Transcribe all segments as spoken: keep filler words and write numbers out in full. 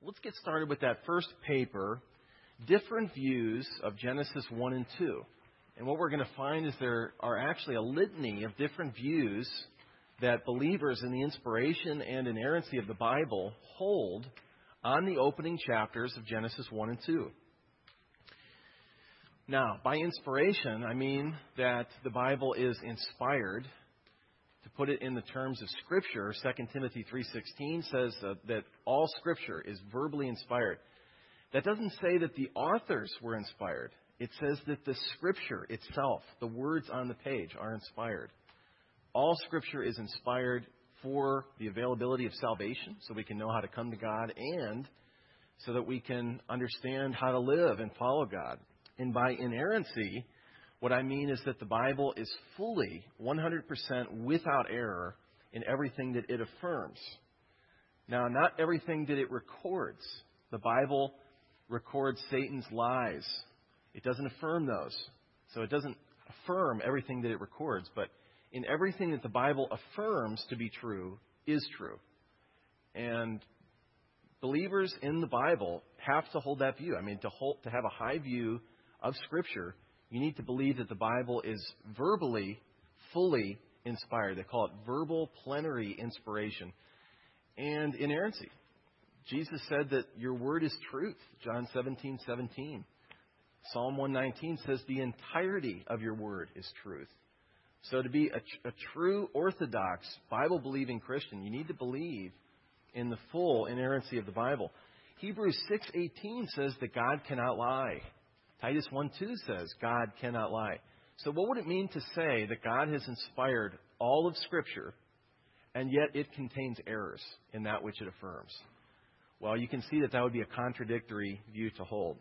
let's get started with that first paper, Different Views of Genesis one and two. And what we're going to find is there are actually a litany of different views that believers in the inspiration and inerrancy of the Bible hold on the opening chapters of Genesis one and two. Now, by inspiration, I mean that the Bible is inspired. To put it in the terms of Scripture, Second Timothy three sixteen says uh, that all Scripture is verbally inspired. That doesn't say that the authors were inspired. It says that the Scripture itself, the words on the page, are inspired. All Scripture is inspired for the availability of salvation, so we can know how to come to God, and so that we can understand how to live and follow God. And by inerrancy, what I mean is that the Bible is fully, one hundred percent without error in everything that it affirms. Now, not everything that it records. The Bible records Satan's lies. It doesn't affirm those. So it doesn't affirm everything that it records. But in everything that the Bible affirms to be true is true. And believers in the Bible have to hold that view. I mean, to hold, to have a high view of Scripture, you need to believe that the Bible is verbally, fully inspired. They call it verbal plenary inspiration and inerrancy. Jesus said that your word is truth, John seventeen seventeen. Psalm one nineteen says the entirety of your word is truth. So to be a, a true Orthodox, Bible-believing Christian, you need to believe in the full inerrancy of the Bible. Hebrews six eighteen says that God cannot lie. Titus one two says God cannot lie. So what would it mean to say that God has inspired all of Scripture, and yet it contains errors in that which it affirms? Well, you can see that that would be a contradictory view to hold.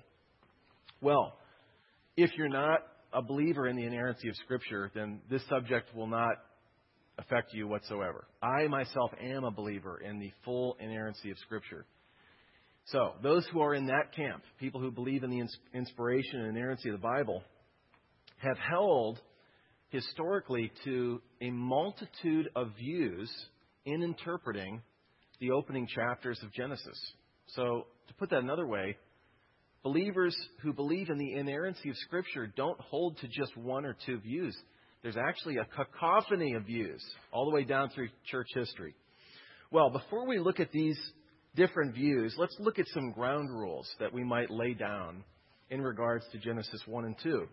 Well, if you're not a believer in the inerrancy of Scripture, then this subject will not affect you whatsoever. I myself am a believer in the full inerrancy of Scripture. So, those who are in that camp, people who believe in the inspiration and inerrancy of the Bible, have held historically to a multitude of views in interpreting the opening chapters of Genesis. So, to put that another way, believers who believe in the inerrancy of Scripture don't hold to just one or two views. There's actually a cacophony of views all the way down through church history. Well, before we look at these different views, let's look at some ground rules that we might lay down in regards to Genesis one and two.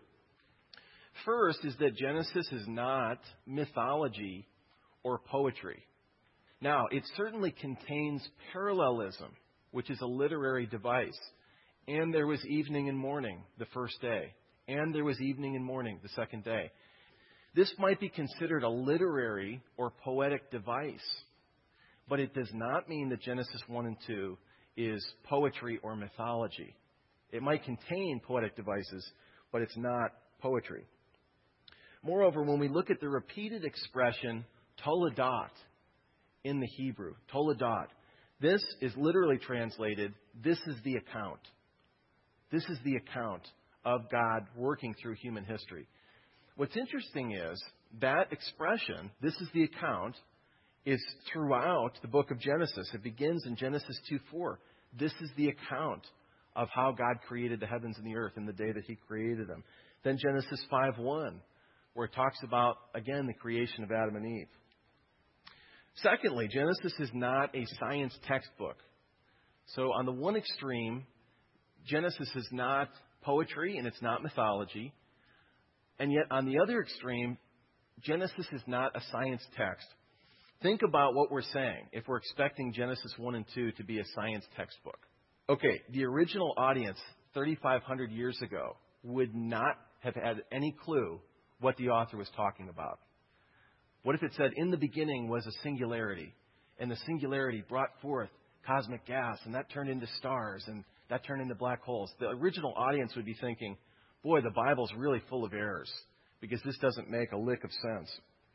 First is that Genesis is not mythology or poetry. Now, it certainly contains parallelism, which is a literary device. And there was evening and morning the first day. And there was evening and morning the second day. This might be considered a literary or poetic device. But it does not mean that Genesis one and two is poetry or mythology. It might contain poetic devices, but it's not poetry. Moreover, when we look at the repeated expression toledot in the Hebrew, toledot, this is literally translated, this is the account. This is the account of God working through human history. What's interesting is that expression, this is the account, is throughout the book of Genesis. It begins in Genesis two four. This is the account of how God created the heavens and the earth in the day that He created them. Then Genesis five one, where it talks about, again, the creation of Adam and Eve. Secondly, Genesis is not a science textbook. So on the one extreme, Genesis is not poetry and it's not mythology. And yet on the other extreme, Genesis is not a science text. Think about what we're saying if we're expecting Genesis one and two to be a science textbook. Okay, the original audience thirty-five hundred years ago would not have had any clue what the author was talking about. What if it said, in the beginning was a singularity, and the singularity brought forth cosmic gas, and that turned into stars, and that turned into black holes? The original audience would be thinking, boy, the Bible's really full of errors, because this doesn't make a lick of sense.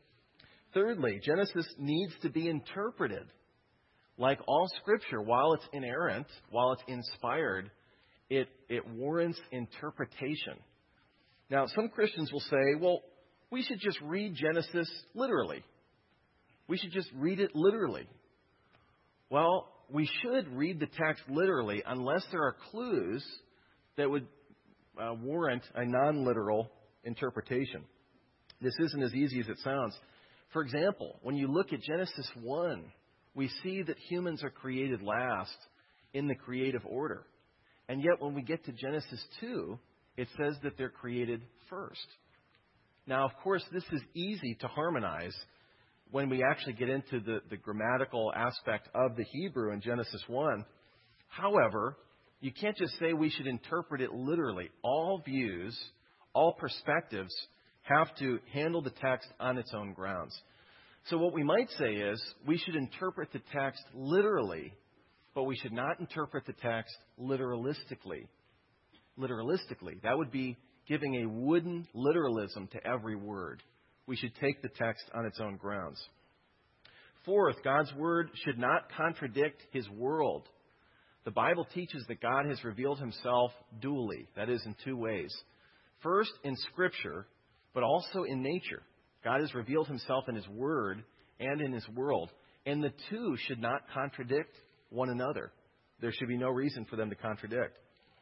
Thirdly, Genesis needs to be interpreted. Like all Scripture, while it's inerrant, while it's inspired, it, it warrants interpretation. Now, some Christians will say, well, we should just read Genesis literally. We should just read it literally. Well, we should read the text literally unless there are clues that would uh, warrant a non-literal interpretation. This isn't as easy as it sounds. For example, when you look at Genesis one, we see that humans are created last in the creative order. And yet when we get to Genesis two, it says that they're created first. Now, of course, this is easy to harmonize when we actually get into the, the grammatical aspect of the Hebrew in Genesis one. However, you can't just say we should interpret it literally. All views, all perspectives have to handle the text on its own grounds. So what we might say is we should interpret the text literally, but we should not interpret the text literalistically. Literalistically. That would be giving a wooden literalism to every word. We should take the text on its own grounds. Fourth, God's Word should not contradict His world. The Bible teaches that God has revealed Himself dually, that is, in two ways. First, in Scripture, but also in nature. God has revealed Himself in His Word and in His world. And the two should not contradict one another. There should be no reason for them to contradict.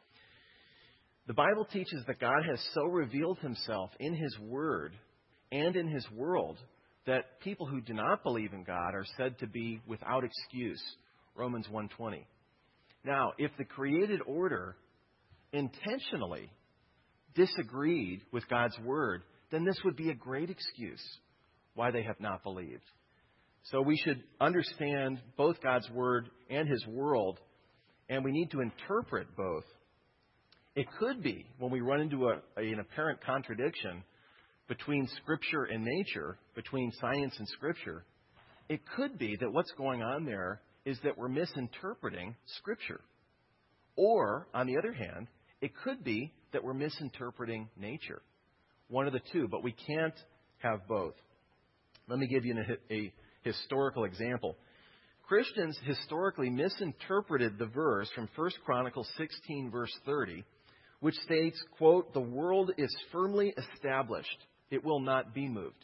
The Bible teaches that God has so revealed Himself in His Word and in His world that people who do not believe in God are said to be without excuse. Romans one twenty. Now, if the created order intentionally disagreed with God's Word, then this would be a great excuse why they have not believed. So we should understand both God's Word and His world, and we need to interpret both. It could be, when we run into a, an apparent contradiction between Scripture and nature, between science and Scripture, it could be that what's going on there is that we're misinterpreting Scripture. Or, on the other hand, it could be that we're misinterpreting nature. One of the two, but we can't have both. Let me give you a, a historical example. Christians historically misinterpreted the verse from First Chronicles sixteen, verse thirty, which states, quote, "The world is firmly established. It will not be moved."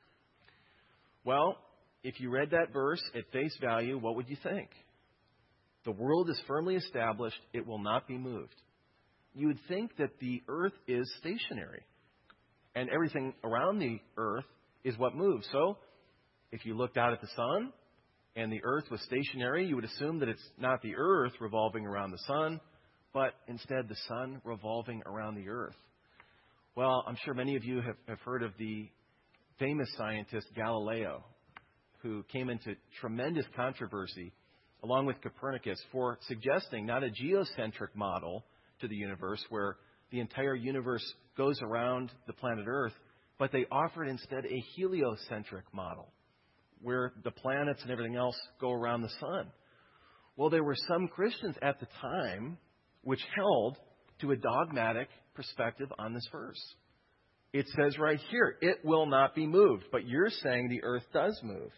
Well, if you read that verse at face value, what would you think? The world is firmly established. It will not be moved. You would think that the earth is stationary, and everything around the earth is what moves. So, if you looked out at the sun and the earth was stationary, you would assume that it's not the earth revolving around the sun, but instead the sun revolving around the earth. Well, I'm sure many of you have, have heard of the famous scientist Galileo, who came into tremendous controversy, along with Copernicus, for suggesting not a geocentric model to the universe, where the entire universe goes around the planet Earth, but they offered instead a heliocentric model, where the planets and everything else go around the sun. Well, there were some Christians at the time which held to a dogmatic perspective on this verse. It says right here, it will not be moved, but you're saying the earth does move.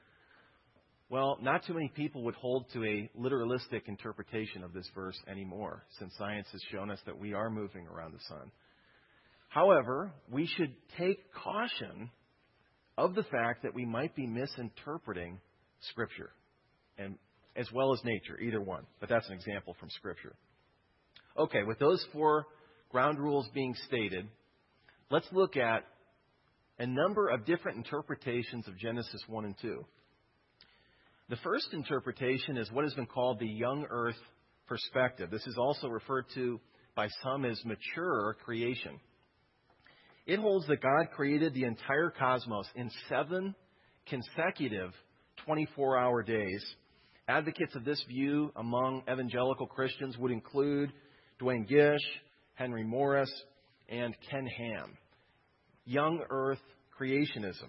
Well, not too many people would hold to a literalistic interpretation of this verse anymore, since science has shown us that we are moving around the sun. However, we should take caution of the fact that we might be misinterpreting Scripture, and as well as nature, either one. But that's an example from Scripture. Okay, with those four ground rules being stated, let's look at a number of different interpretations of Genesis one and two. The first interpretation is what has been called the young earth perspective. This is also referred to by some as mature creation. It holds that God created the entire cosmos in seven consecutive twenty-four hour days. Advocates of this view among evangelical Christians would include Dwayne Gish, Henry Morris, and Ken Ham. Young earth creationism.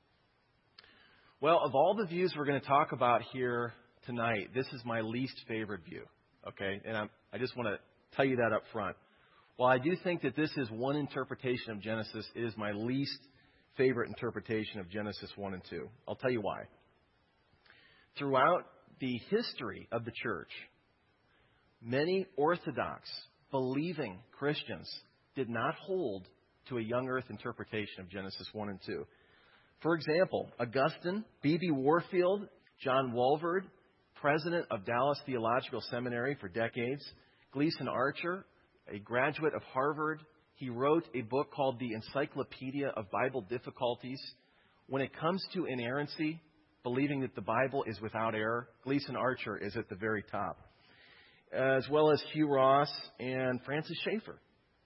Well, of all the views we're going to talk about here tonight, this is my least favorite view. Okay, and I'm, I just want to tell you that up front. While I do think that this is one interpretation of Genesis, it is my least favorite interpretation of Genesis one and two. I'll tell you why. Throughout the history of the church, many Orthodox, believing Christians did not hold to a young earth interpretation of Genesis one and two. For example, Augustine, B B Warfield, John Walvoord, president of Dallas Theological Seminary for decades. Gleason Archer, a graduate of Harvard. He wrote a book called The Encyclopedia of Bible Difficulties. When it comes to inerrancy, believing that the Bible is without error, Gleason Archer is at the very top, as well as Hugh Ross and Francis Schaeffer.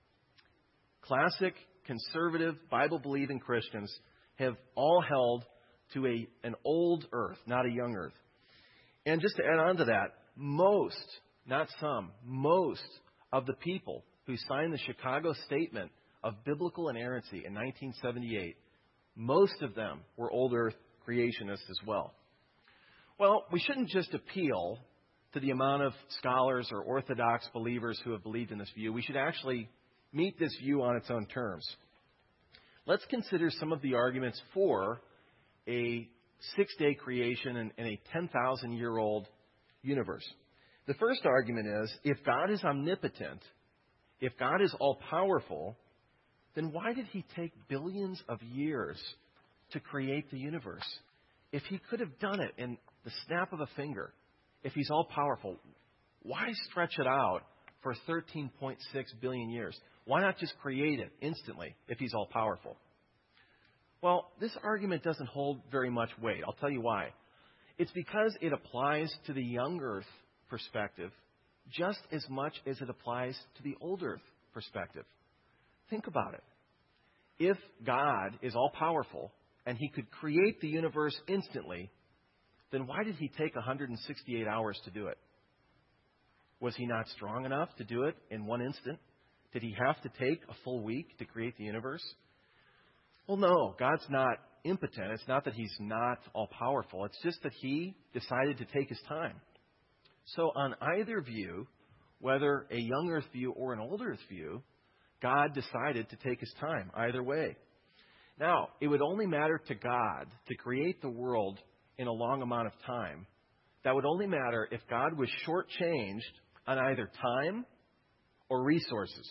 Classic, conservative, Bible-believing Christians have all held to a, an old earth, not a young earth. And just to add on to that, most, not some, most of the people who signed the Chicago Statement of Biblical Inerrancy in nineteen seventy-eight, most of them were old earth creationists as well. Well, we shouldn't just appeal to the amount of scholars or orthodox believers who have believed in this view. We should actually meet this view on its own terms. Let's consider some of the arguments for a six-day creation and, and a ten thousand year old universe. The first argument is, if God is omnipotent, if God is all-powerful, then why did he take billions of years to create the universe? If he could have done it in the snap of a finger, if he's all-powerful, why stretch it out for thirteen point six billion years? Why not just create it instantly if he's all-powerful? Well, this argument doesn't hold very much weight. I'll tell you why. It's because it applies to the young earth perspective just as much as it applies to the old earth perspective. Think about it. If God is all-powerful and he could create the universe instantly, then why did he take one hundred sixty-eight hours to do it? Was he not strong enough to do it in one instant? Did he have to take a full week to create the universe? Well, no, God's not impotent. It's not that he's not all-powerful. It's just that he decided to take his time. So on either view, whether a young earth view or an old earth view, God decided to take his time either way. Now, it would only matter to God to create the world in a long amount of time. That would only matter if God was shortchanged on either time or resources.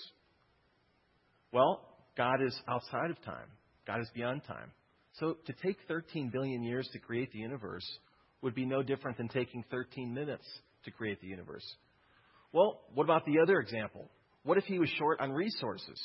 Well, God is outside of time. God is beyond time. So to take thirteen billion years to create the universe would be no different than taking thirteen minutes to create the universe. Well, what about the other example? What if he was short on resources?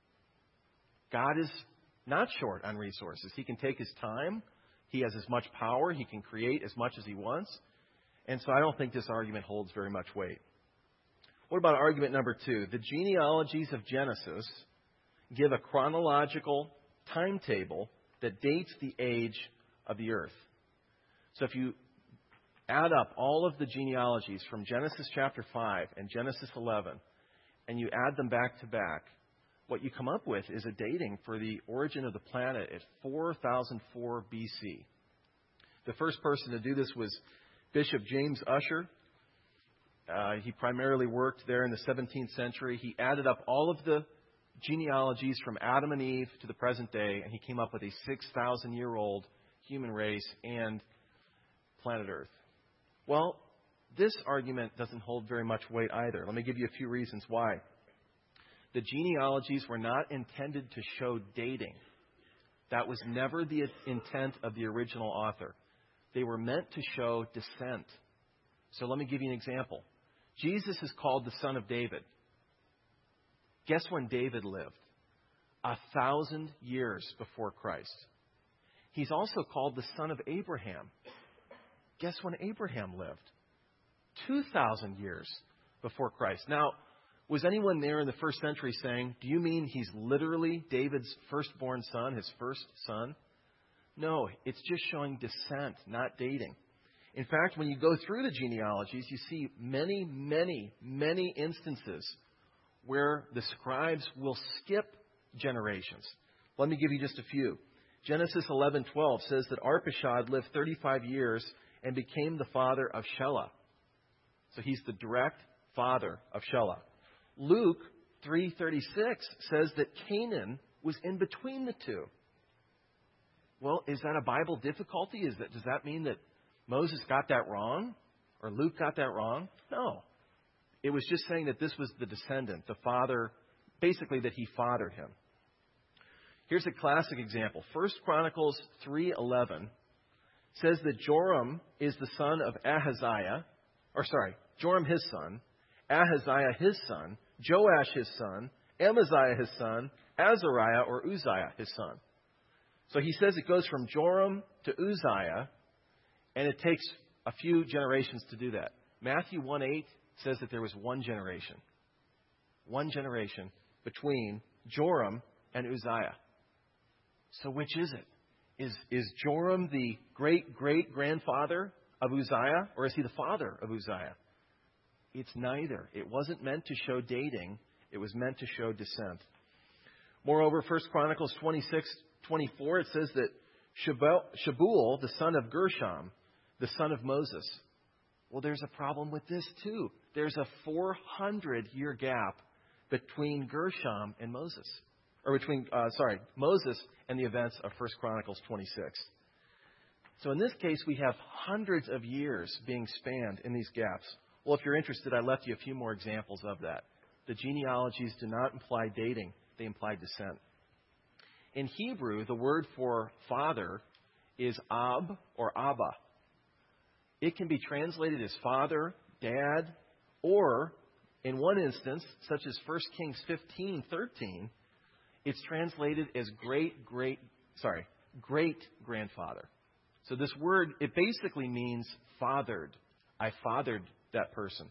God is not short on resources. He can take his time. He has as much power. He can create as much as he wants. And so I don't think this argument holds very much weight. What about argument number two? The genealogies of Genesis give a chronological timetable that dates the age of the earth. So if you add up all of the genealogies from Genesis chapter five and Genesis eleven, and you add them back to back, what you come up with is a dating for the origin of the planet at four thousand four B C. The first person to do this was Bishop James Ussher. Uh, he primarily worked there in the seventeenth century. He added up all of the genealogies from Adam and Eve to the present day, and he came up with a six thousand year old human race and planet Earth. Well, this argument doesn't hold very much weight either. Let me give you a few reasons why. The genealogies were not intended to show dating. That was never the intent of the original author. They were meant to show descent. So let me give you an example. Jesus is called the Son of David. Guess when David lived? A thousand years before Christ. He's also called the Son of Abraham. Guess when Abraham lived? Two thousand years before Christ. Now, was anyone there in the first century saying, do you mean he's literally David's firstborn son, his first son? No, it's just showing descent, not dating. In fact, when you go through the genealogies, you see many, many, many instances where the scribes will skip generations. Let me give you just a few. Genesis eleven twelve says that Arpachshad lived thirty-five years and became the father of Shelah. So he's the direct father of Shelah. Luke three thirty-six says that Canaan was in between the two. Well, is that a Bible difficulty? Is that, does that mean that Moses got that wrong? Or Luke got that wrong? No. It was just saying that this was the descendant, the father, basically that he fathered him. Here's a classic example. First Chronicles three eleven says that Joram is the son of Ahaziah, or sorry, Joram his son, Ahaziah his son, Joash his son, Amaziah his son, Azariah or Uzziah his son. So he says it goes from Joram to Uzziah, and it takes a few generations to do that. Matthew one eight says that there was one generation. One generation between Joram and Uzziah. So which is it? Is, is Joram the great-great-grandfather of Uzziah, or is he the father of Uzziah? It's neither. It wasn't meant to show dating. It was meant to show descent. Moreover, First Chronicles twenty-six twenty-four, it says that Shabuel, the son of Gershom, the son of Moses. Well, there's a problem with this too. There's a four hundred year gap between Gershom and Moses. Or between, uh, sorry, Moses and the events of First Chronicles twenty-six. So in this case, we have hundreds of years being spanned in these gaps. Well, if you're interested, I left you a few more examples of that. The genealogies do not imply dating. They imply descent. In Hebrew, the word for father is ab or abba. It can be translated as father, dad, or in one instance, such as First Kings fifteen thirteen, it's translated as great, great, sorry, great grandfather. So this word, it basically means fathered. I fathered that person.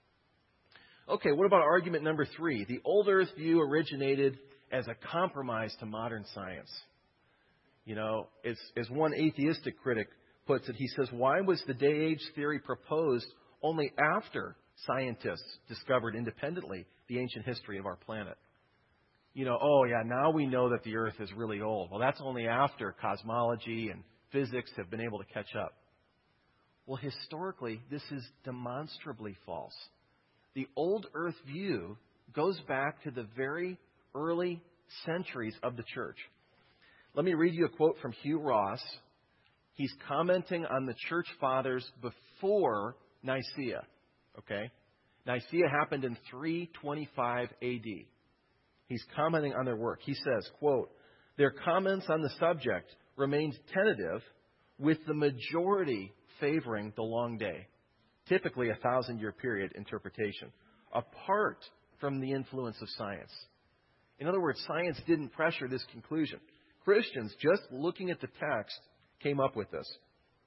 Okay, what about argument number three? The old earth view originated as a compromise to modern science. You know, it's, as one atheistic critic puts it, he says, why was the day-age theory proposed only after scientists discovered independently the ancient history of our planet? You know, oh yeah, now we know that the earth is really old. Well, that's only after cosmology and physics have been able to catch up. Well, historically, this is demonstrably false. The old earth view goes back to the very early centuries of the church. Let me read you a quote from Hugh Ross. He's commenting on the church fathers before Nicaea. Okay? Nicaea happened in three twenty-five A D. He's commenting on their work. He says, quote, their comments on the subject remained tentative, with the majority favoring the long day, typically a thousand-year period interpretation, apart from the influence of science. In other words, science didn't pressure this conclusion. Christians, just looking at the text, came up with this.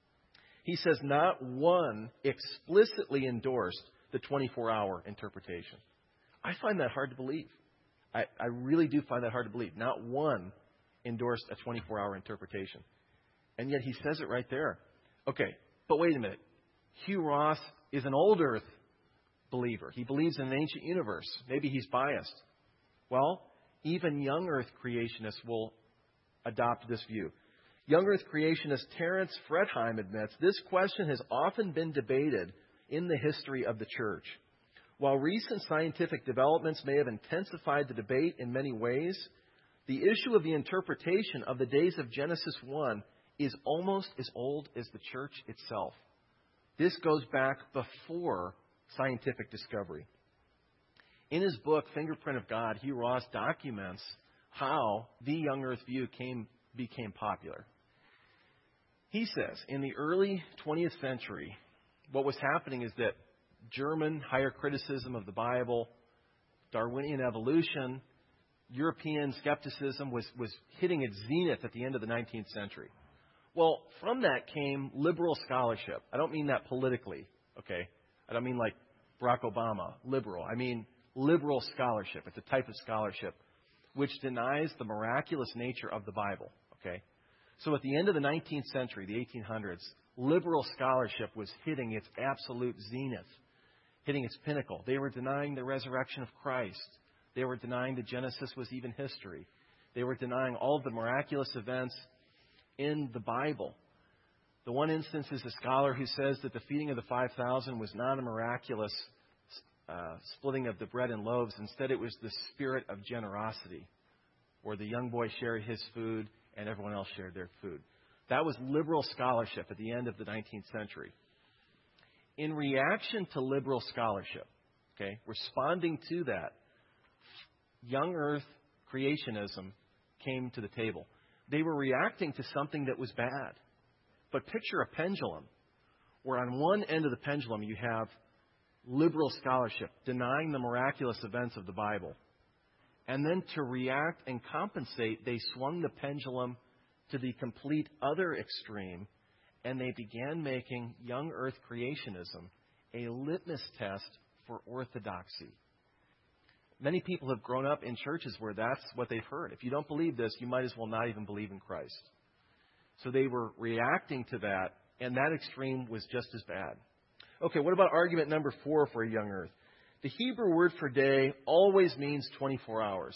He says not one explicitly endorsed the twenty-four hour interpretation. I find that hard to believe. I, I really do find that hard to believe. Not one endorsed a twenty-four hour interpretation. And yet he says it right there. Okay, but wait a minute. Hugh Ross is an old earth believer. He believes in an ancient universe. Maybe he's biased. Well, even young earth creationists will adopt this view. Young earth creationist Terence Fretheim admits this question has often been debated in the history of the church. While recent scientific developments may have intensified the debate in many ways, the issue of the interpretation of the days of Genesis one is almost as old as the church itself. This goes back before scientific discovery. In his book, Fingerprint of God, Hugh Ross documents how the young earth view came, became popular. He says, in the early twentieth century, what was happening is that German higher criticism of the Bible, Darwinian evolution, European skepticism was, was hitting its zenith at the end of the nineteenth century. Well, from that came liberal scholarship. I don't mean that politically, okay? I don't mean like Barack Obama, liberal. I mean liberal scholarship. It's a type of scholarship which denies the miraculous nature of the Bible, okay? So at the end of the nineteenth century, the eighteen hundreds, liberal scholarship was hitting its absolute zenith, hitting its pinnacle. They were denying the resurrection of Christ. They were denying that Genesis was even history. They were denying all of the miraculous events in the Bible. The one instance is a scholar who says that the feeding of the five thousand was not a miraculous uh, splitting of the bread and loaves. Instead, it was the spirit of generosity, where the young boy shared his food and everyone else shared their food. That was liberal scholarship at the end of the nineteenth century. In reaction to liberal scholarship, okay, responding to that, young earth creationism came to the table. They were reacting to something that was bad. But picture a pendulum, where on one end of the pendulum you have liberal scholarship denying the miraculous events of the Bible. And then to react and compensate, they swung the pendulum to the complete other extreme, and they began making young earth creationism a litmus test for orthodoxy. Many people have grown up in churches where that's what they've heard. If you don't believe this, you might as well not even believe in Christ. So they were reacting to that, and that extreme was just as bad. Okay, what about argument number four for a young earth? The Hebrew word for day always means twenty-four hours.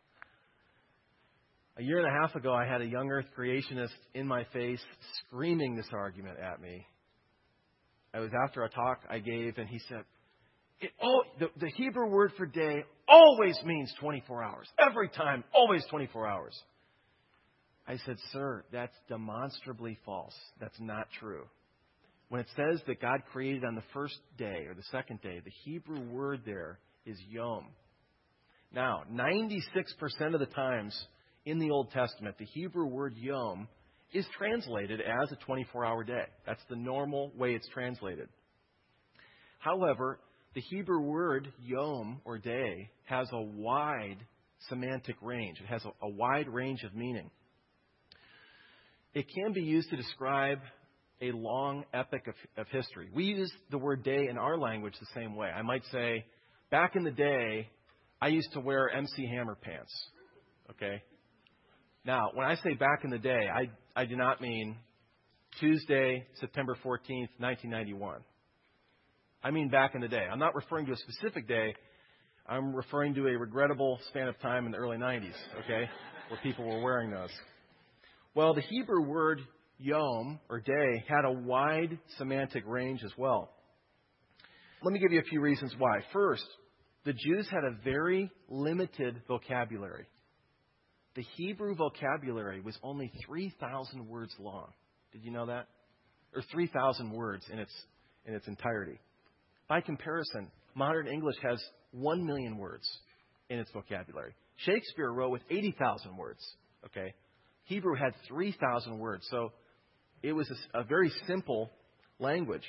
A year and a half ago, I had a young earth creationist in my face screaming this argument at me. It was after a talk I gave, and he said, it, oh, the, the Hebrew word for day always means twenty-four hours. Every time, always twenty-four hours. I said, sir, that's demonstrably false. That's not true. When it says that God created on the first day or the second day, the Hebrew word there is yom. Now, ninety-six percent of the times in the Old Testament, the Hebrew word yom is translated as a twenty-four hour day. That's the normal way it's translated. However, the Hebrew word yom or day has a wide semantic range. It has a, a wide range of meaning. It can be used to describe a long epic of, of history. We use the word day in our language the same way. I might say, back in the day, I used to wear M C Hammer pants. Okay? Now, when I say back in the day, I, I do not mean Tuesday, September fourteenth, nineteen ninety-one. I mean back in the day. I'm not referring to a specific day. I'm referring to a regrettable span of time in the early nineties, okay, where people were wearing those. Well, the Hebrew word yom, or day, had a wide semantic range as well. Let me give you a few reasons why. First, the Jews had a very limited vocabulary. The Hebrew vocabulary was only three thousand words long. Did you know that? Or three thousand words in its in its entirety. By comparison, modern English has one million words in its vocabulary. Shakespeare wrote with eighty thousand words. Okay, Hebrew had three thousand words, so it was a, a very simple language.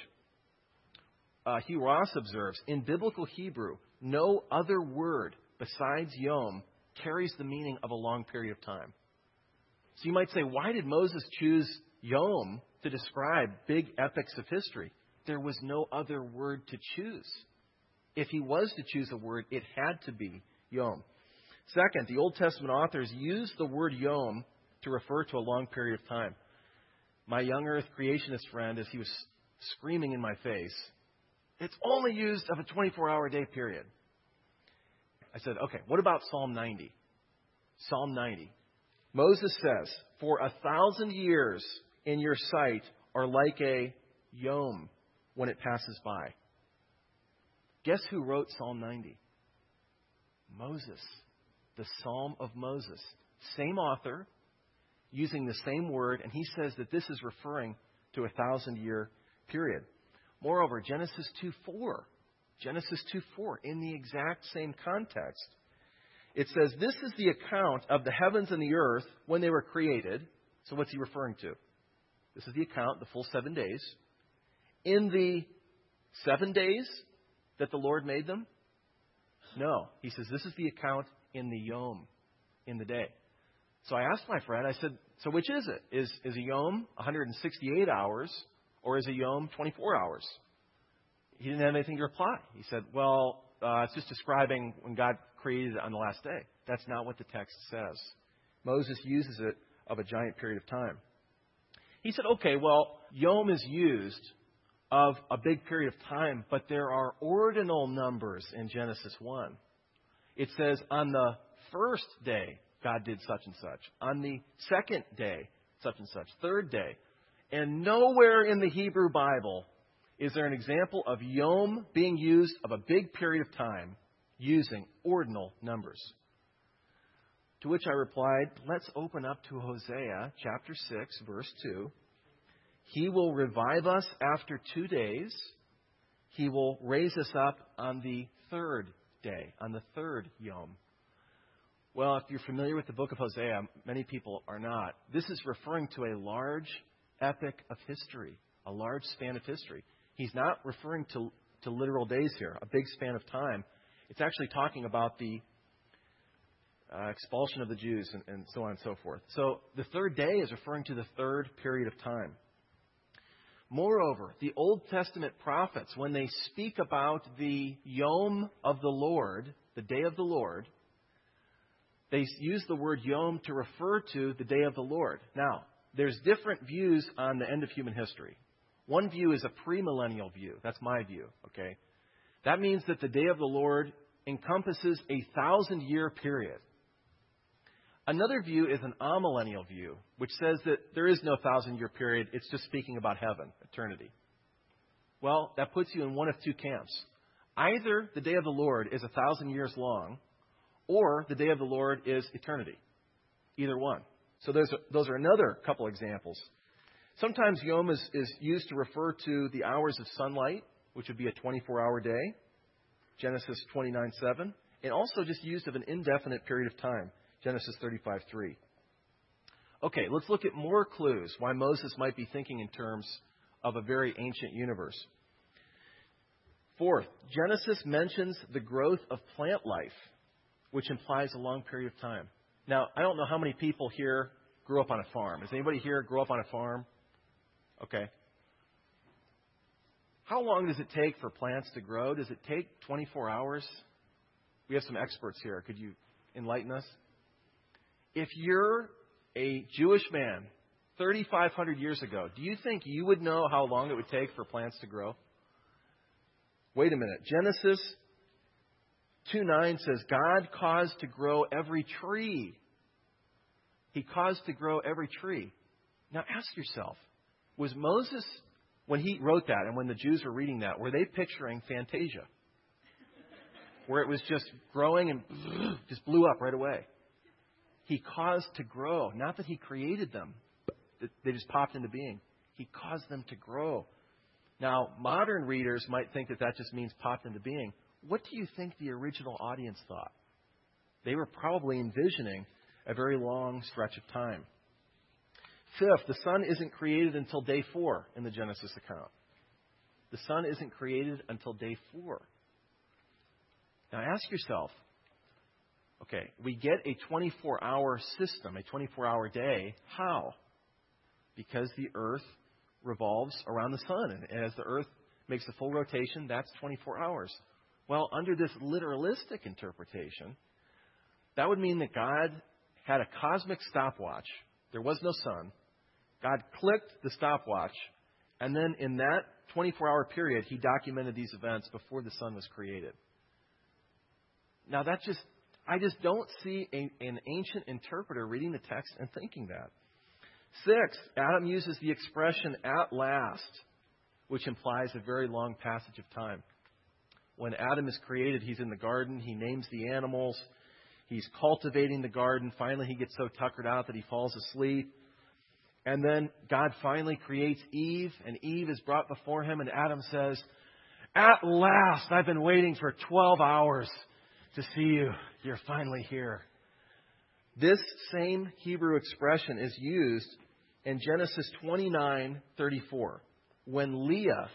Uh, Hugh Ross observes, in biblical Hebrew, no other word besides yom carries the meaning of a long period of time. So you might say, why did Moses choose yom to describe big epics of history? There was no other word to choose. If he was to choose a word, it had to be yom. Second, the Old Testament authors used the word yom to refer to a long period of time. My young earth creationist friend, as he was screaming in my face, it's only used of a twenty-four hour day period. I said, okay, what about Psalm ninety? Psalm ninety. Moses says, for a thousand years in your sight are like a yom when it passes by. Guess who wrote Psalm ninety? Moses. The Psalm of Moses. Same author, using the same word, and he says that this is referring to a thousand-year period. Moreover, Genesis two four, Genesis two four, in the exact same context, it says, this is the account of the heavens and the earth when they were created. So what's he referring to? This is the account, the full seven days. In the seven days that the Lord made them? No. He says, this is the account in the yom, in the day. So I asked my friend, I said, so which is it? Is, is a yom one hundred sixty-eight hours, or is a yom twenty-four hours? He didn't have anything to reply. He said, well, uh, it's just describing when God created it on the last day. That's not what the text says. Moses uses it of a giant period of time. He said, okay, well, yom is used of a big period of time, but there are ordinal numbers in Genesis one. It says on the first day, God did such and such. On the second day, such and such. Third day. And nowhere in the Hebrew Bible is there an example of yom being used of a big period of time using ordinal numbers. To which I replied, let's open up to Hosea chapter six, verse two. He will revive us after two days. He will raise us up on the third day, on the third yom. Well, if you're familiar with the book of Hosea, many people are not. This is referring to a large epic of history, a large span of history. He's not referring to, to literal days here, a big span of time. It's actually talking about the uh, expulsion of the Jews and, and so on and so forth. So the third day is referring to the third period of time. Moreover, the Old Testament prophets, when they speak about the Yom of the Lord, the day of the Lord, they use the word Yom to refer to the day of the Lord. Now, there's different views on the end of human history. One view is a premillennial view. That's my view, okay? That means that the day of the Lord encompasses a thousand-year period. Another view is an amillennial view, which says that there is no thousand-year period. It's just speaking about heaven, eternity. Well, that puts you in one of two camps. Either the day of the Lord is a thousand years long, or the day of the Lord is eternity. Either one. So those are, those are another couple examples. Sometimes Yom is, is used to refer to the hours of sunlight, which would be a twenty-four hour day, Genesis twenty-nine seven, and also just used of an indefinite period of time, Genesis thirty-five three. Okay, let's look at more clues why Moses might be thinking in terms of a very ancient universe. Fourth, Genesis mentions the growth of plant life, which implies a long period of time. Now, I don't know how many people here grew up on a farm. Does anybody here grow up on a farm? Okay. How long does it take for plants to grow? Does it take twenty-four hours? We have some experts here. Could you enlighten us? If you're a Jewish man thirty-five hundred years ago, do you think you would know how long it would take for plants to grow? Wait a minute. Genesis two nine says, God caused to grow every tree. He caused to grow every tree. Now ask yourself, was Moses, when he wrote that and when the Jews were reading that, were they picturing Fantasia? Where it was just growing and just blew up right away. He caused to grow. Not that he created them. They just popped into being. He caused them to grow. Now, modern readers might think that that just means popped into being. What do you think the original audience thought? They were probably envisioning a very long stretch of time. Fifth, the sun isn't created until day four in the Genesis account. The sun isn't created until day four. Now ask yourself, okay, we get a twenty-four hour system, a twenty-four hour day. How? Because the earth revolves around the sun. And as the earth makes a full rotation, that's twenty-four hours. Well, under this literalistic interpretation, that would mean that God had a cosmic stopwatch. There was no sun. God clicked the stopwatch, and then in that twenty-four hour period, he documented these events before the sun was created. Now, that just, I just don't see a, an ancient interpreter reading the text and thinking that. Sixth, Adam uses the expression "at last," which implies a very long passage of time. When Adam is created, he's in the garden. He names the animals. He's cultivating the garden. Finally, he gets so tuckered out that he falls asleep. And then God finally creates Eve, and Eve is brought before him, and Adam says, "At last, I've been waiting for twelve hours to see you. You're finally here." This same Hebrew expression is used in Genesis twenty-nine thirty-four, when Leah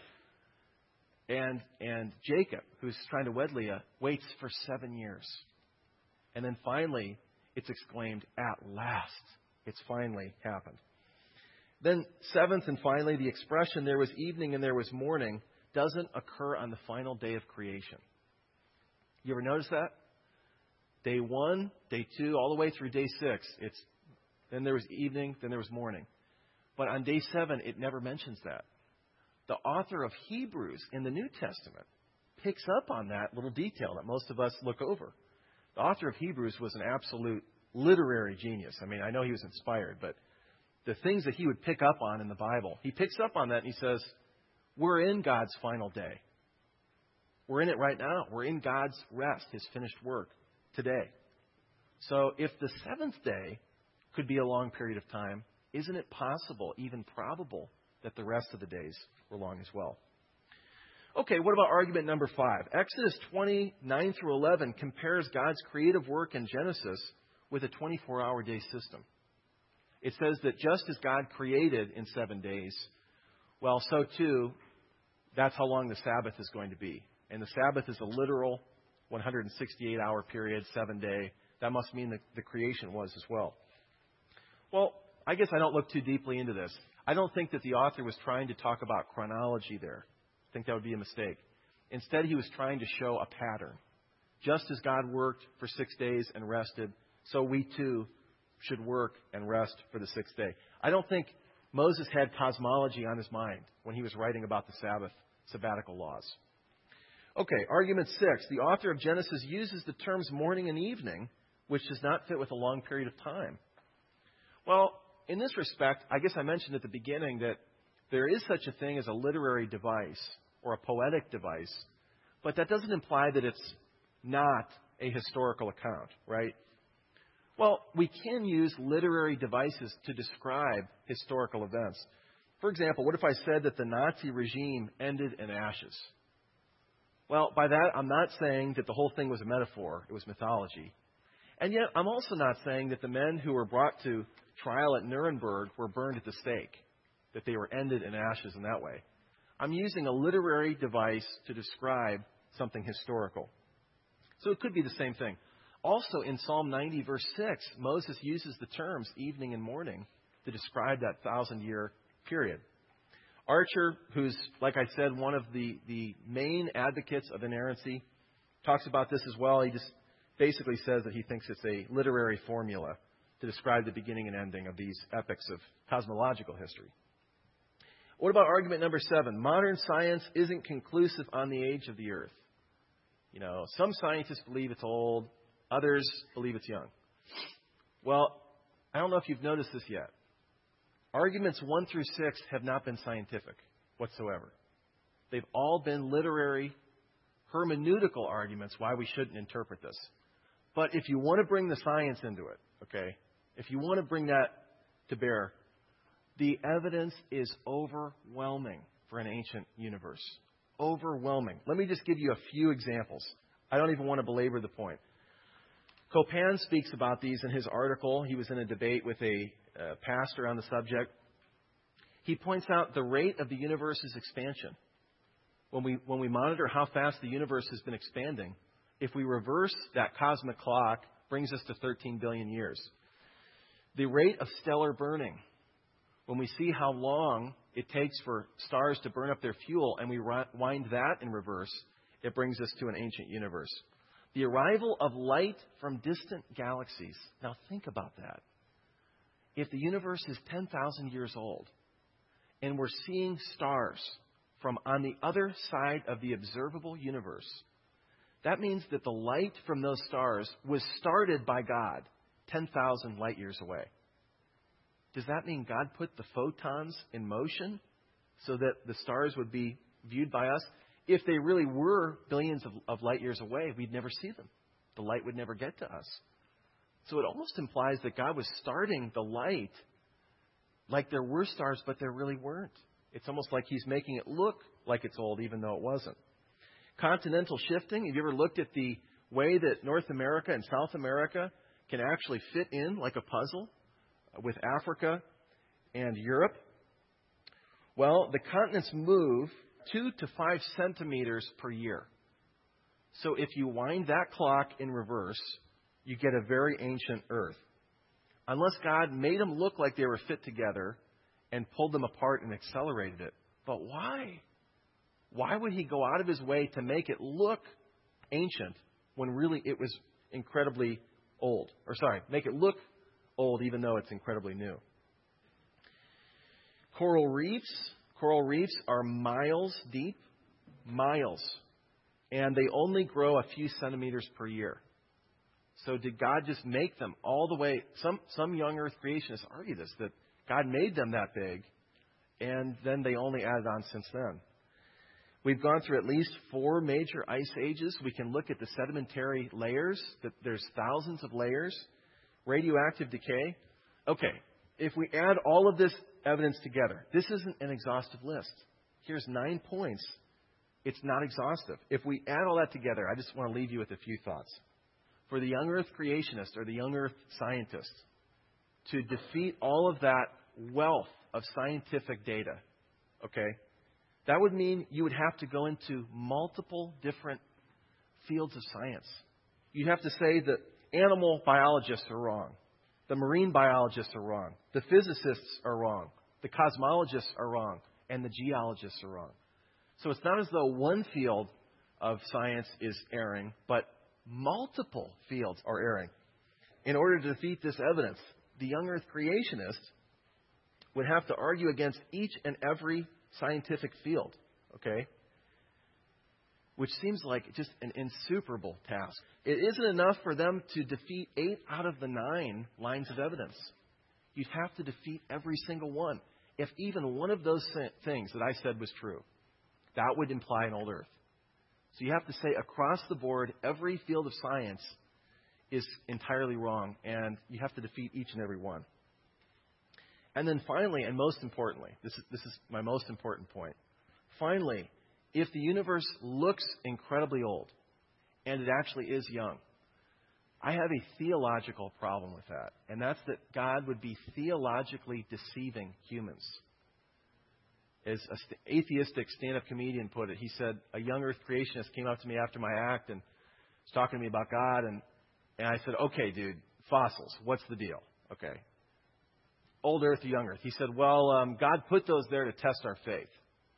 and, and Jacob, who's trying to wed Leah, waits for seven years. And then finally, it's exclaimed, "At last, it's finally happened." Then seventh and finally, the expression "there was evening and there was morning" doesn't occur on the final day of creation. You ever notice that? Day one, day two, all the way through day six, it's then there was evening, then there was morning. But on day seven, it never mentions that. The author of Hebrews in the New Testament picks up on that little detail that most of us look over. The author of Hebrews was an absolute literary genius. I mean, I know he was inspired, but the things that he would pick up on in the Bible, he picks up on that and he says, we're in God's final day. We're in it right now. We're in God's rest, his finished work today. So if the seventh day could be a long period of time, isn't it possible, even probable, that the rest of the days were long as well? Okay, what about argument number five? Exodus twenty-nine through eleven compares God's creative work in Genesis with a twenty-four hour day system. It says that just as God created in seven days, well, so too, that's how long the Sabbath is going to be. And the Sabbath is a literal one hundred sixty-eight hour period, seven day. That must mean that the creation was as well. Well, I guess I don't look too deeply into this. I don't think that the author was trying to talk about chronology there. I think that would be a mistake. Instead, he was trying to show a pattern. Just as God worked for six days and rested, so we too should work and rest for the sixth day. I don't think Moses had cosmology on his mind when he was writing about the Sabbath, sabbatical laws. Okay, argument six. The author of Genesis uses the terms morning and evening, which does not fit with a long period of time. Well, in this respect, I guess I mentioned at the beginning that there is such a thing as a literary device or a poetic device, but that doesn't imply that it's not a historical account, right? Well, we can use literary devices to describe historical events. For example, what if I said that the Nazi regime ended in ashes? Well, by that, I'm not saying that the whole thing was a metaphor. It was mythology. And yet, I'm also not saying that the men who were brought to trial at Nuremberg were burned at the stake, that they were ended in ashes in that way. I'm using a literary device to describe something historical. So it could be the same thing. Also, in Psalm ninety, verse six, Moses uses the terms evening and morning to describe that thousand-year period. Archer, who's, like I said, one of the, the main advocates of inerrancy, talks about this as well. He just basically says that he thinks it's a literary formula to describe the beginning and ending of these epics of cosmological history. What about argument number seven? Modern science isn't conclusive on the age of the earth. You know, some scientists believe it's old, others believe it's young. Well, I don't know if you've noticed this yet. Arguments one through six have not been scientific whatsoever. They've all been literary, hermeneutical arguments why we shouldn't interpret this. But if you want to bring the science into it, okay, if you want to bring that to bear, the evidence is overwhelming for an ancient universe. Overwhelming. Let me just give you a few examples. I don't even want to belabor the point. Copan speaks about these in his article. He was in a debate with a uh, pastor on the subject. He points out the rate of the universe's expansion. When we, when we monitor how fast the universe has been expanding, if we reverse that cosmic clock, brings us to thirteen billion years. The rate of stellar burning, when we see how long it takes for stars to burn up their fuel and we wind that in reverse, it brings us to an ancient universe. The arrival of light from distant galaxies. Now think about that. If the universe is ten thousand years old and we're seeing stars from on the other side of the observable universe, that means that the light from those stars was started by God ten thousand light years away. Does that mean God put the photons in motion so that the stars would be viewed by us? If they really were billions of, of light years away, we'd never see them. The light would never get to us. So it almost implies that God was starting the light like there were stars, but there really weren't. It's almost like He's making it look like it's old, even though it wasn't. Continental shifting. Have you ever looked at the way that North America and South America can actually fit in like a puzzle with Africa and Europe? Well, the continents move two to five centimeters per year. So if you wind that clock in reverse, you get a very ancient Earth. Unless God made them look like they were fit together and pulled them apart and accelerated it. But why? Why would He go out of His way to make it look ancient when really it was incredibly old? Or sorry, make it look old even though it's incredibly new. Coral reefs. Coral reefs are miles deep, miles, and they only grow a few centimeters per year. So did God just make them all the way? Some some young Earth creationists argue this, that God made them that big, and then they only added on since then. We've gone through at least four major ice ages. We can look at the sedimentary layers. That there's thousands of layers. Radioactive decay. Okay, if we add all of this evidence together, this isn't an exhaustive list. Here's nine points. It's not exhaustive. If we add all that together, I just want to leave you with a few thoughts. For the young Earth creationist or the young Earth scientist to defeat all of that wealth of scientific data, okay, that would mean you would have to go into multiple different fields of science. You'd have to say that animal biologists are wrong. The marine biologists are wrong. The physicists are wrong. The cosmologists are wrong. And the geologists are wrong. So it's not as though one field of science is erring, but multiple fields are erring. In order to defeat this evidence, the young earth creationists would have to argue against each and every scientific field, okay? Which seems like just an insuperable task. It isn't enough for them to defeat eight out of the nine lines of evidence. You'd have to defeat every single one. If even one of those things that I said was true, that would imply an old earth. So you have to say across the board, every field of science is entirely wrong, and you have to defeat each and every one. And then finally, and most importantly, this is, this is my most important point. Finally, if the universe looks incredibly old, and it actually is young, I have a theological problem with that. And that's that God would be theologically deceiving humans. As an atheistic stand-up comedian put it, he said, a young earth creationist came up to me after my act and was talking to me about God. And, and I said, okay, dude, fossils, what's the deal? Okay. Old earth or young earth? He said, well, um, God put those there to test our faith.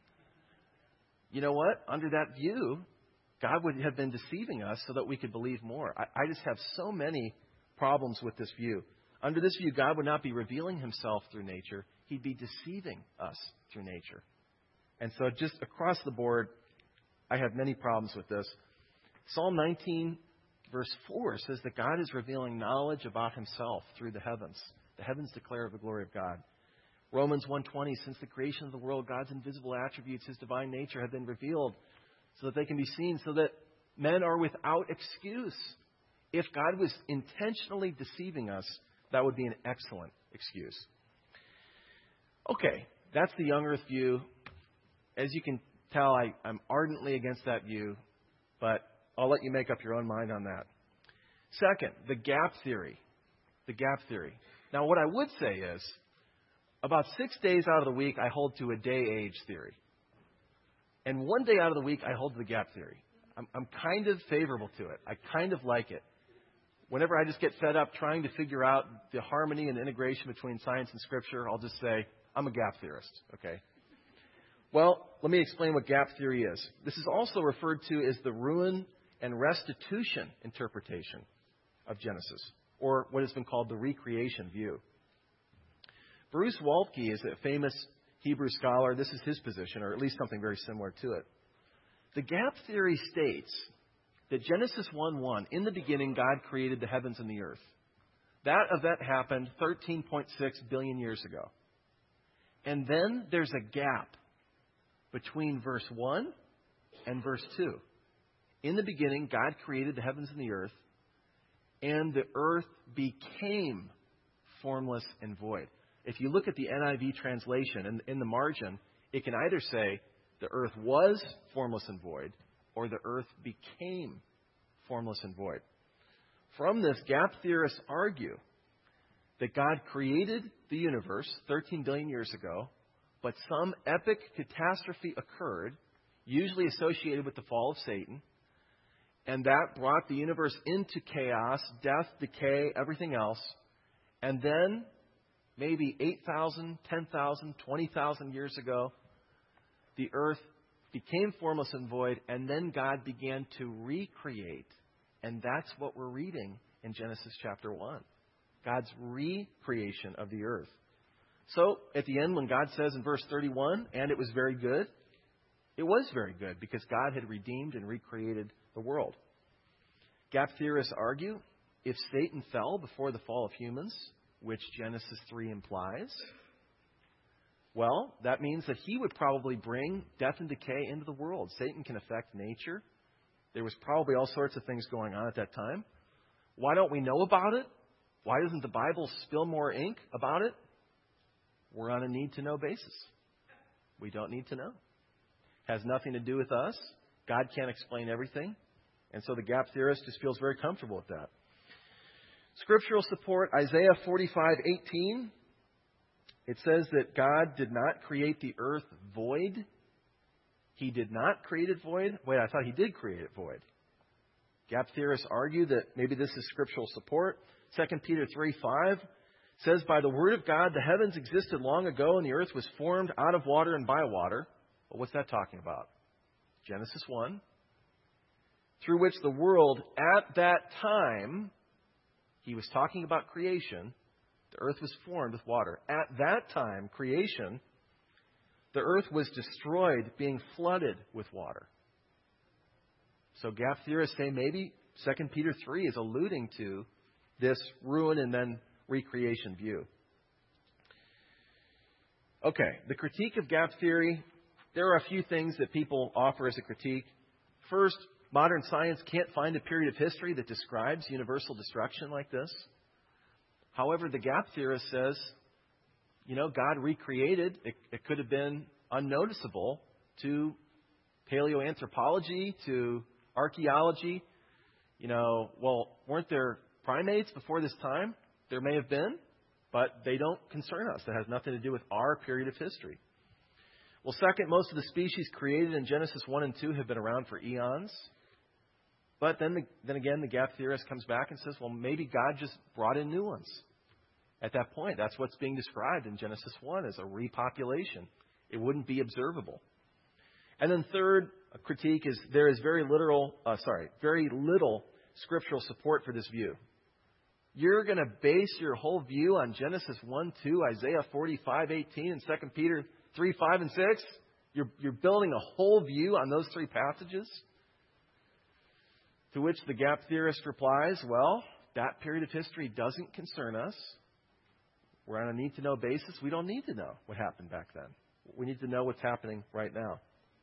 You know what? Under that view, God would have been deceiving us so that we could believe more. I, I just have so many problems with this view. Under this view, God would not be revealing himself through nature. He'd be deceiving us through nature. And so just across the board, I have many problems with this. Psalm nineteen, verse four says that God is revealing knowledge about himself through the heavens. The heavens declare the glory of God. Romans one twenty, since the creation of the world, God's invisible attributes, his divine nature, have been revealed so that they can be seen, so that men are without excuse. If God was intentionally deceiving us, that would be an excellent excuse. Okay, that's the young earth view. As you can tell, I, I'm ardently against that view, but I'll let you make up your own mind on that. Second, the gap theory. The gap theory. Now, what I would say is, about six days out of the week, I hold to a day-age theory. And one day out of the week, I hold to the gap theory. I'm, I'm kind of favorable to it. I kind of like it. Whenever I just get fed up trying to figure out the harmony and integration between science and Scripture, I'll just say, I'm a gap theorist, okay? Well, let me explain what gap theory is. This is also referred to as the ruin and restitution interpretation of Genesis, or what has been called the recreation view. Bruce Waltke is a famous Hebrew scholar. This is his position, or at least something very similar to it. The gap theory states that Genesis one one, in the beginning, God created the heavens and the earth. That event happened thirteen point six billion years ago. And then there's a gap between verse one and verse two. In the beginning, God created the heavens and the earth, and the earth became formless and void. If you look at the N I V translation, in, in the margin, it can either say the earth was formless and void, or the earth became formless and void. From this, gap theorists argue that God created the universe thirteen billion years ago, but some epic catastrophe occurred, usually associated with the fall of Satan, and that brought the universe into chaos, death, decay, everything else. And then, maybe eight thousand, ten thousand, twenty thousand years ago, the earth became formless and void, and then God began to recreate. And that's what we're reading in Genesis chapter one. God's recreation of the earth. So, at the end, when God says in verse thirty-one, and it was very good, it was very good because God had redeemed and recreated the world. Gap theorists argue, if Satan fell before the fall of humans, which Genesis three implies, well, that means that he would probably bring death and decay into the world. Satan can affect nature. There was probably all sorts of things going on at that time. Why don't we know about it? Why doesn't the Bible spill more ink about it? We're on a need-to-know basis. We don't need to know. Has nothing to do with us. God can't explain everything. And so the gap theorist just feels very comfortable with that. Scriptural support, Isaiah forty-five eighteen. It says that God did not create the earth void. He did not create it void. Wait, I thought He did create it void. Gap theorists argue that maybe this is scriptural support. Second Peter three five says, by the word of God, the heavens existed long ago, and the earth was formed out of water and by water. Well, what's that talking about? Genesis one. Through which the world at that time, He was talking about creation, the earth was formed with water. At that time, creation, the earth was destroyed, being flooded with water. So gap theorists say maybe Second Peter three is alluding to this ruin and then recreation view. Okay, the critique of gap theory. There are a few things that people offer as a critique. First, modern science can't find a period of history that describes universal destruction like this. However, the gap theorist says, you know, God recreated. It, it could have been unnoticeable to paleoanthropology, to archaeology. You know, well, weren't there primates before this time? There may have been, but they don't concern us. That has nothing to do with our period of history. Well, second, most of the species created in Genesis one and two have been around for eons. But then, the, then again, the gap theorist comes back and says, well, maybe God just brought in new ones. At that point, that's what's being described in Genesis one as a repopulation. It wouldn't be observable. And then third, a critique is there is very literal, uh, sorry, very little scriptural support for this view. You're going to base your whole view on Genesis one, two, Isaiah forty-five eighteen, and Second Peter three, five, and six? You're, you're building a whole view on those three passages? To which the gap theorist replies, well, that period of history doesn't concern us. We're on a need-to-know basis. We don't need to know what happened back then. We need to know what's happening right now.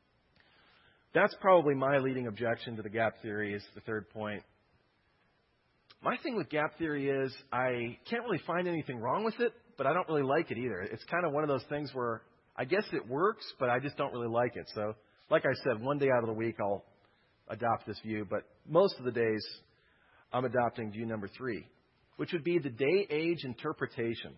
That's probably my leading objection to the gap theory, is the third point. My thing with gap theory is I can't really find anything wrong with it, but I don't really like it either. It's kind of one of those things where I guess it works, but I just don't really like it. So, like I said, one day out of the week I'll adopt this view, but most of the days I'm adopting view number three, which would be the day-age interpretation.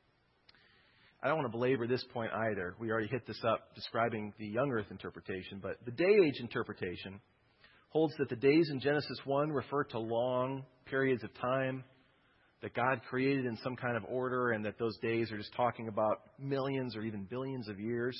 I don't want to belabor this point either. We already hit this up describing the young earth interpretation, but the day-age interpretation holds that the days in Genesis one refer to long periods of time that God created in some kind of order, and that those days are just talking about millions or even billions of years.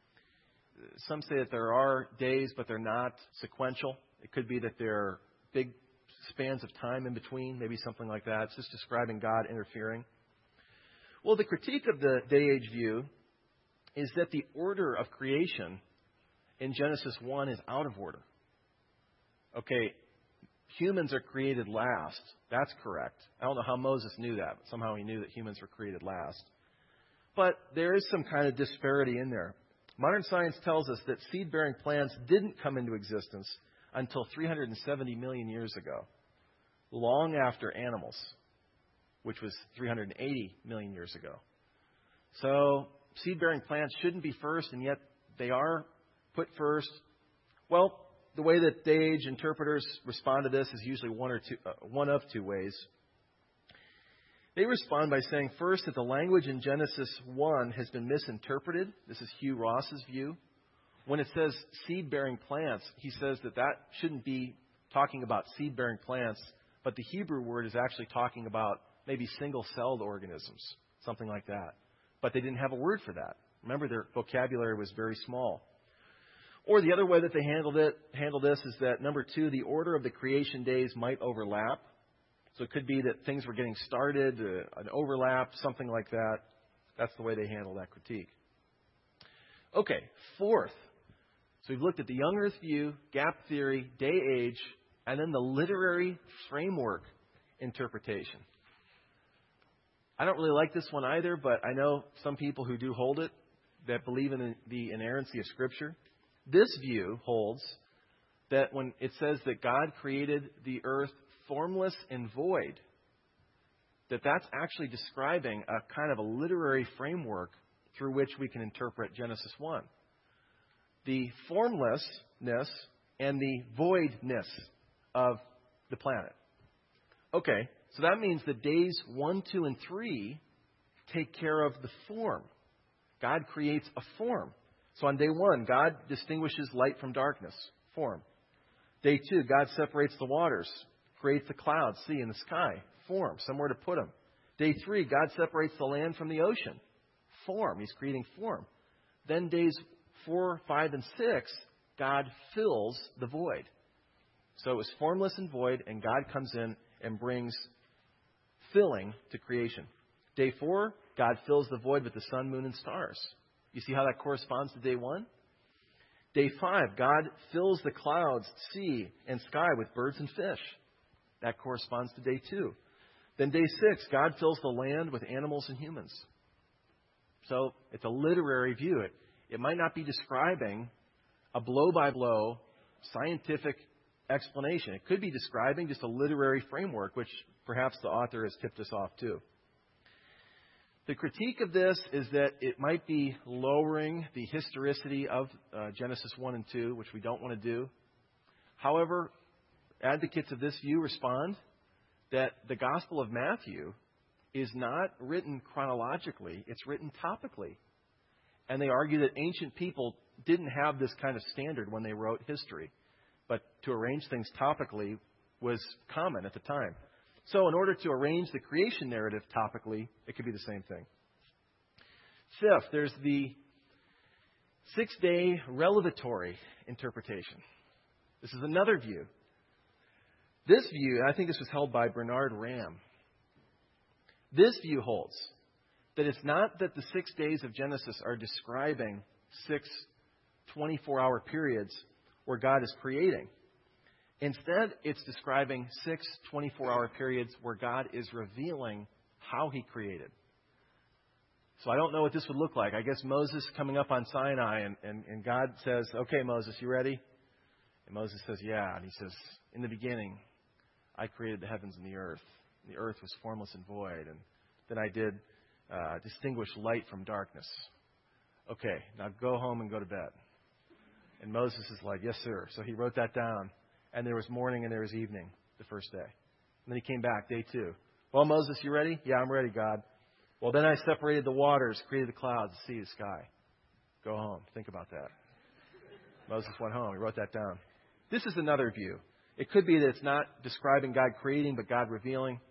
Some say that there are days, but they're not sequential. It could be that there are big spans of time in between, maybe something like that. It's just describing God interfering. Well, the critique of the day-age view is that the order of creation in Genesis one is out of order. Okay, humans are created last. That's correct. I don't know how Moses knew that, but somehow he knew that humans were created last. But there is some kind of disparity in there. Modern science tells us that seed-bearing plants didn't come into existence until three hundred seventy million years ago, long after animals, which was three hundred eighty million years ago. So seed-bearing plants shouldn't be first, and yet they are put first. Well, the way that day-age interpreters respond to this is usually one or two, uh, one of two ways. They respond by saying, first, that the language in Genesis one has been misinterpreted. This is Hugh Ross's view. When it says seed-bearing plants, he says that that shouldn't be talking about seed-bearing plants, but the Hebrew word is actually talking about maybe single-celled organisms, something like that. But they didn't have a word for that. Remember, their vocabulary was very small. Or the other way that they handled it, handled this is that, number two, the order of the creation days might overlap. So it could be that things were getting started, uh, an overlap, something like that. That's the way they handle that critique. Okay, fourth. So we've looked at the young earth view, gap theory, day age, and then the literary framework interpretation. I don't really like this one either, but I know some people who do hold it that believe in the inerrancy of Scripture. This view holds that when it says that God created the earth formless and void, that that's actually describing a kind of a literary framework through which we can interpret Genesis one. The formlessness and the voidness of the planet. Okay, So that means that days one, two, and three take care of the form. God creates a form. So on day one, God distinguishes light from darkness, form. Day two, God separates the waters, creates the clouds, sea, and the sky, form, somewhere to put them. Day three, God separates the land from the ocean, form. He's creating form. Then days four, five, and six, God fills the void. So it was formless and void, and God comes in and brings filling to creation. Day four, God fills the void with the sun, moon, and stars. You see how that corresponds to day one? Day five, God fills the clouds, sea, and sky with birds and fish. That corresponds to day two. Then day six, God fills the land with animals and humans. So it's a literary view. It, it might not be describing a blow-by-blow scientific explanation. It could be describing just a literary framework, which perhaps the author has tipped us off to. The critique of this is that it might be lowering the historicity of uh, Genesis one and two, which we don't want to do. However, advocates of this view respond that the Gospel of Matthew is not written chronologically, it's written topically. And they argue that ancient people didn't have this kind of standard when they wrote history, but to arrange things topically was common at the time. So in order to arrange the creation narrative topically, it could be the same thing. Fifth, there's the six-day relevatory interpretation. This is another view. This view, I think this was held by Bernard Ramm. This view holds that it's not that the six days of Genesis are describing six twenty-four hour periods where God is creating. Instead, it's describing six twenty-four hour periods where God is revealing how He created. So I don't know what this would look like. I guess Moses coming up on Sinai and, and, and God says, okay, Moses, you ready? And Moses says, yeah. And he says, in the beginning, I created the heavens and the earth. The earth was formless and void. And then I did uh, distinguish light from darkness. Okay, now go home and go to bed. And Moses is like, yes, sir. So he wrote that down. And there was morning and there was evening the first day. And then he came back, day two. Well, Moses, you ready? Yeah, I'm ready, God. Well, then I separated the waters, created the clouds, the sea, the sky. Go home. Think about that. Moses went home. He wrote that down. This is another view. It could be that it's not describing God creating, but God revealing.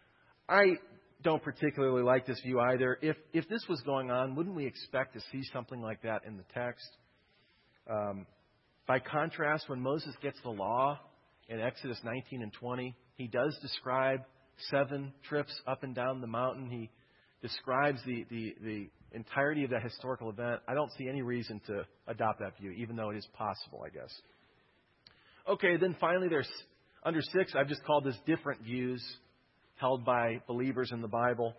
I don't particularly like this view either. If if this was going on, wouldn't we expect to see something like that in the text? Um, by contrast, when Moses gets the law in Exodus nineteen and twenty, he does describe seven trips up and down the mountain. He describes the, the, the entirety of that historical event. I don't see any reason to adopt that view, even though it is possible, I guess. Okay, then finally there's under six, I've just called this different views held by believers in the Bible.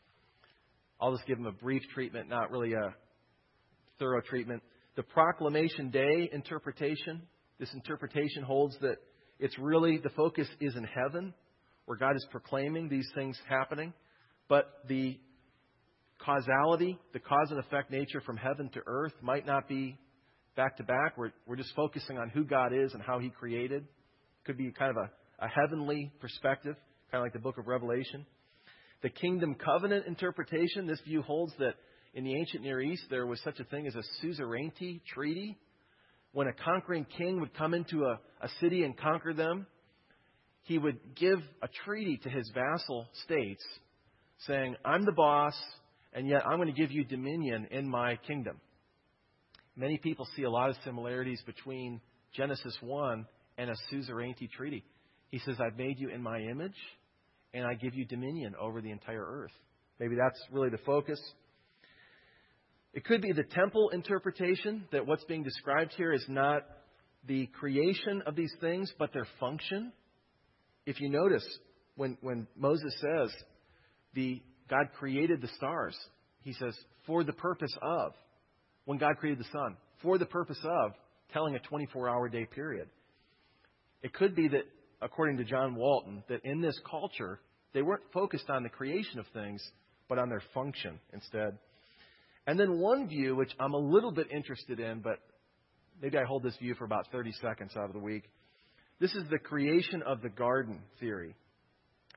I'll just give them a brief treatment, not really a thorough treatment. The proclamation day interpretation. This interpretation holds that it's really, the focus is in heaven, where God is proclaiming these things happening. But the causality, the cause and effect nature from heaven to earth might not be back to back. We're, we're just focusing on who God is and how He created. Could be kind of a, a heavenly perspective, kind of like the book of Revelation. The kingdom covenant interpretation, this view holds that in the ancient Near East there was such a thing as a suzerainty treaty. When a conquering king would come into a, a city and conquer them, he would give a treaty to his vassal states saying, I'm the boss, and yet I'm going to give you dominion in my kingdom. Many people see a lot of similarities between Genesis one and a suzerainty treaty. He says, I've made you in my image, and I give you dominion over the entire earth. Maybe that's really the focus. It could be the temple interpretation, that what's being described here is not the creation of these things, but their function. If you notice, when, when Moses says, the God created the stars, he says, for the purpose of. When God created the sun, for the purpose of telling a twenty-four hour day period. It could be that, according to John Walton, that in this culture, they weren't focused on the creation of things, but on their function instead. And then one view, which I'm a little bit interested in, but maybe I hold this view for about thirty seconds out of the week. This is the creation of the garden theory.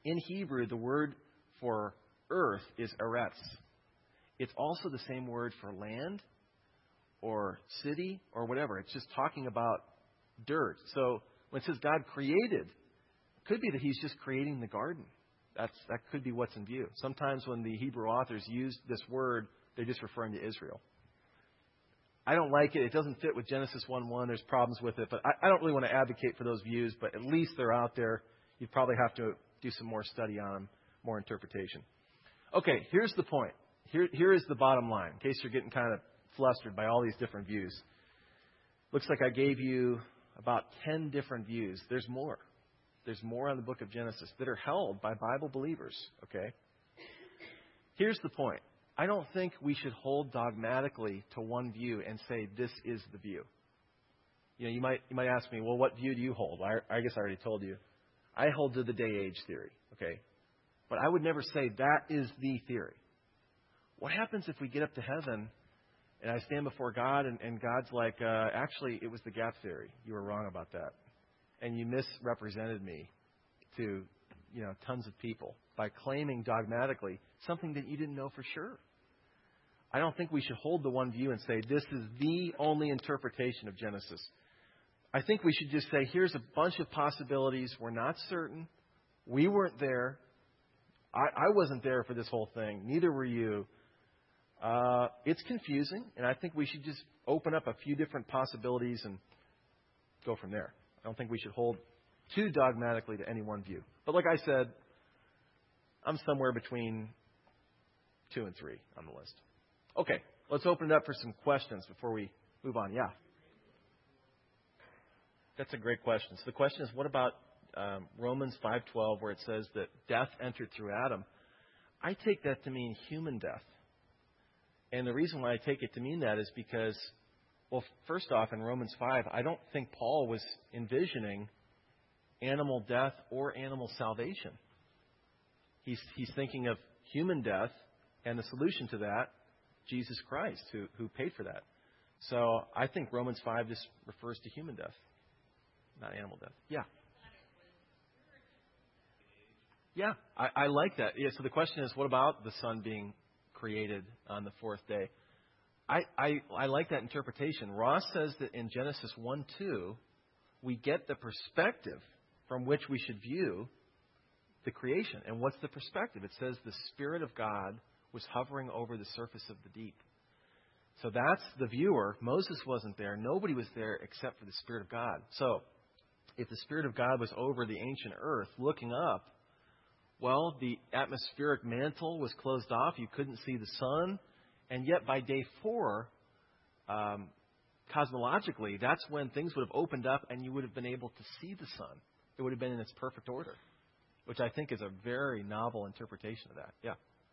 In Hebrew, the word for earth is eretz. It's also the same word for land or city or whatever. It's just talking about dirt. So when it says God created, it could be that he's just creating the garden. That's, that could be what's in view. Sometimes when the Hebrew authors use this word, they're just referring to Israel. I don't like it. It doesn't fit with Genesis one one. There's problems with it. But I, I don't really want to advocate for those views. But at least they're out there. You'd probably have to do some more study on them, more interpretation. Okay, here's the point. Here, here is the bottom line, in case you're getting kind of flustered by all these different views. Looks like I gave you about ten different views. There's more. There's more on the book of Genesis that are held by Bible believers. Okay? Here's the point. I don't think we should hold dogmatically to one view and say this is the view. You know, you might you might ask me, well, what view do you hold? I, I guess I already told you. I hold to the day-age theory. Okay? But I would never say that is the theory. What happens if we get up to heaven and I stand before God and, and God's like, uh, actually, it was the gap theory. You were wrong about that. And you misrepresented me to, you know, tons of people by claiming dogmatically something that you didn't know for sure. I don't think we should hold the one view and say this is the only interpretation of Genesis. I think we should just say here's a bunch of possibilities. We're not certain. We weren't there. I, I wasn't there for this whole thing. Neither were you. Uh, it's confusing, and I think we should just open up a few different possibilities and go from there. I don't think we should hold too dogmatically to any one view. But like I said, I'm somewhere between two and three on the list. Okay, let's open it up for some questions before we move on. Yeah. That's a great question. So the question is, what about um, Romans five twelve, where it says that death entered through Adam? I take that to mean human death. And the reason why I take it to mean that is because, well, first off, in Romans five, I don't think Paul was envisioning animal death or animal salvation. He's, he's thinking of human death and the solution to that, Jesus Christ, who, who paid for that. So I think Romans five just refers to human death, not animal death. Yeah. Yeah, I, I like that. Yeah, so the question is, what about the Son being created on the fourth day? I, I, I like that interpretation. Ross says that in Genesis one two, we get the perspective from which we should view the creation. And what's the perspective? It says the Spirit of God was hovering over the surface of the deep. So that's the viewer. Moses wasn't there. Nobody was there except for the Spirit of God. So if the Spirit of God was over the ancient earth looking up, well, the atmospheric mantle was closed off. You couldn't see the sun. And yet by day four, um, cosmologically, that's when things would have opened up and you would have been able to see the sun. It would have been in its perfect order, which I think is a very novel interpretation of that. Yeah.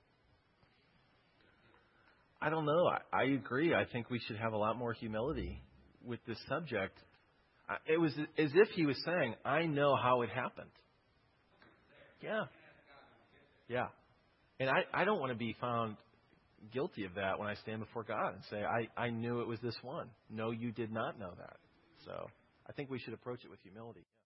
I don't know. I, I agree. I think we should have a lot more humility with this subject. It was as if he was saying, I know how it happened. Yeah. Yeah. And I, I don't want to be found guilty of that when I stand before God and say, I, I knew it was this one. No, you did not know that. So I think we should approach it with humility.